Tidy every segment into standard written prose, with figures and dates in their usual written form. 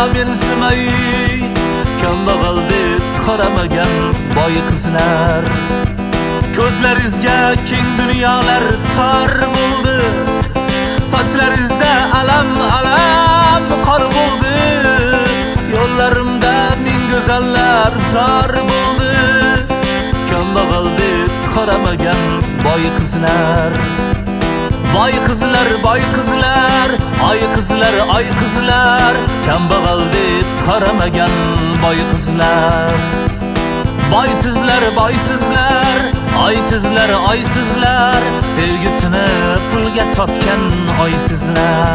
menisimay kambag'al deb qaramagan boy qizlar. Ko'zlaringizga keng dunyolar tor bo'ldi, sochlaringizda alam qor bo'ldi. Yo'llarimda ming go'zallar zor bo'ldi, kambag'al deb qaramagan boy qizlar. Boy qizlar, boy qizlar, ay qizlar, ay qizlar, kambag'al deb qaramagan boy qizlar. Boysizlar, boysizlar, aysizlar, aysizlar, sevgisini pulga sotgan oysizlar.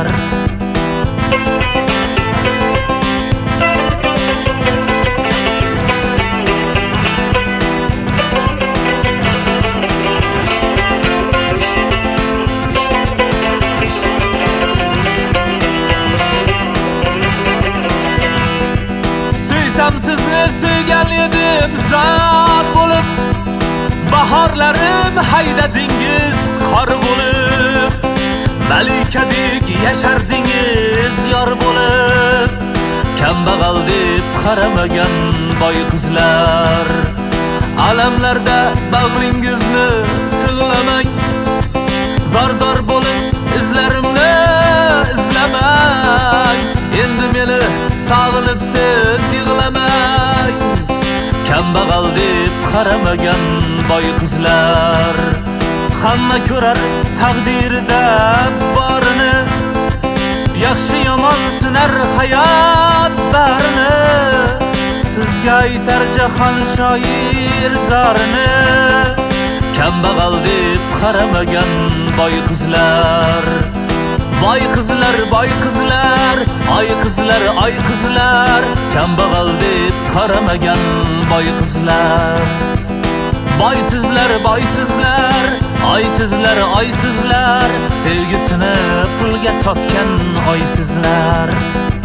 Sizni suygan edim zot bo'lib, bahorlarim haydadingiz qor bo'lib, malikadek yashardingiz yor bo'lib, kambag'al deb qaramagan boy qizlar. Alamlarda bag'ringizni tig'lamang, zor bo'lib izlarimni izlamang. Endi meni sog'ilibsiz yig'lamang, kambag'al deb qaramagan boy qizlar. Hamma ko'rar taqdirida borini, yaxshi yomon sinar hayot barini. Sizga aytar jahon shoir zorini, kambag'al deb qaramagan boy qizlar. Boy qizlar, boy qizlar, ay qizlar, ay qizlar, kambag'al deb qaramagan boy qizlar. Boysizlar, boysizlar, aysizlar, aysizlar, sevgisini pulga sotgan oysizlar.